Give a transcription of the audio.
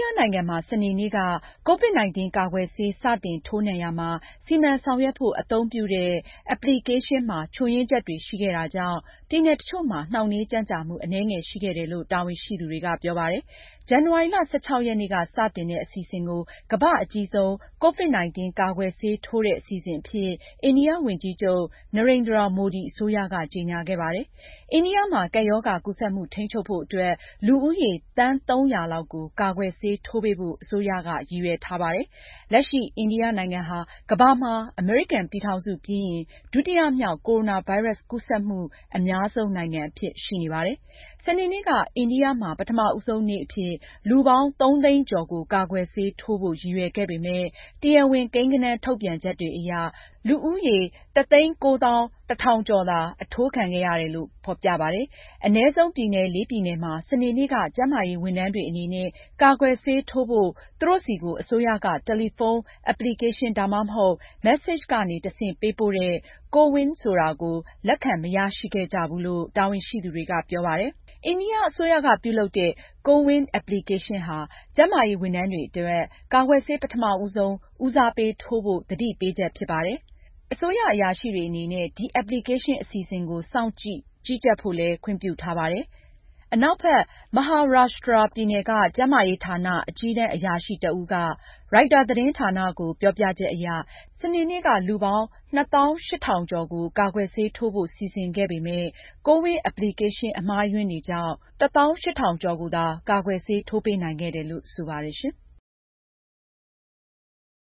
နိုင်ငံမှာ စနေနေ့က COVID-19 ကာကွယ်ဆေး စတင်ထိုးနှံရာမှာ စီမံဆောင်ရွက်ဖို့ အသုံးပြုတဲ့ application မှာ ချို့ယွင်းချက်တွေ ရှိခဲ့တာကြောင့် ပြည်နယ်တချို့မှာ နှောင့်နှေးကြန့်ကြာမှု အနည်းငယ်ရှိခဲ့တယ်လို့ တာဝန်ရှိသူတွေက ပြောပါတယ်။ ဇန်နဝါရီလ ၁၆ ရက်နေ့က စတင်တဲ့ အစီအစဉ်ကို ကမ္ဘာ့အကြီးဆုံး COVID-19 ကာကွယ်ဆေးထိုးတဲ့ အစီအစဉ်အဖြစ် အိန္ဒိယဝန်ကြီးချုပ် Narendra Modi အစိုးရက ကြေညာခဲ့ပါတယ်။ အိန္ဒိယမှာ ကပ်ရောဂါကူးစက်မှု ထိန်းချုပ်ဖို့အတွက် လူဦးရေ သန်း ၃၀၀ လောက်ကို ကာကွယ်ဆေးထိုးပေးဖို့ အစိုးရက ရည်ရွယ်ထားပါတယ်။ လက်ရှိ အိန္ဒိယနိုင်ငံဟာ ကမ္ဘာမှာ အမေရိကန်ပြည်ထောင်စုပြီးရင် ဒုတိယမြောက် ကိုရိုနာဗိုင်းရပ်စ် ကူးစက်မှု အများဆုံးနိုင်ငံအဖြစ် ရှိနေပါတယ်။ စနေနေ့က အိန္ဒိယမှာ ပထမဦးဆုံးနေ့အဖြစ် လူပေါင်း ၃ သိန်းကျော်ကို ကာကွယ်ဆေးထိုးဖို့ ရည်ရွယ်ခဲ့ပေမယ့် တရားဝင် ကိန်းဂဏန်းထုတ်ပြန်ချက်တွေအရ လူဦးရေ ၁၉၁,၀၀၀ ကျော်သာ အထိုးခံခဲ့ရတယ်လို့ ဖော်ပြပါတယ်။ အနည်းဆုံး ပြည်နယ် ၄ ပြည်နယ်မှာ စနေနေ့က ကျန်းမာရေးဝန်ထမ်းတွေအနေနဲ့ ကာကွယ်ဆေးထိုးဖို့ သူတို့ဆီကို အစိုးရက တယ်လီဖုန်း application ဒါမှမဟုတ် မက်ဆေ့ချ်ကနေတဆင့် ပေးပို့တဲ့ CoWIN ဆိုတာကို လက်ခံမရရှိခဲ့ကြဘူးလို့ တာဝန်ရှိသူတွေက ပြောပါတယ်။ အိန္ဒိယအစိုးရက ပြုလုပ်တဲ့ CoWIN application ဟာ ကျန်းမာရေးဝန်ထမ်းတွေအတွက် ကာကွယ်ဆေး ပထမဆုံး ဦးစားပေးထိုးဖို့ သတိပေးချက် ဖြစ်ပါတယ်။ အစိုးရအရာရှိတွေအနေနဲ့ ဒီ application အစီအစဉ်ကို စောင့်ကြည့် ကြီးကြပ်ဖို့လည်း ခွင့်ပြုထားပါတယ်။ အနောက်ဘက် Maharashtra ပြည်နယ်က ကျန်းမာရေးဌာန အကြီးတန်းအရာရှိတဦးက ရိုက်တာသတင်းဌာနကို ပြောပြချက်အရ စနေနေ့က လူပေါင်း ၂၈,၀၀၀ ကျော်ကို ကာကွယ်ဆေးထိုးဖို့ စီစဉ်ခဲ့ပေမယ့် CoWIN application အမှားအယွင်းတွေကြောင့် ၁၈,၀၀၀ ကျော်ကိုသာ ကာကွယ်ဆေး ထိုးပေးနိုင်ခဲ့တယ်လို့ ဆိုပါတယ်။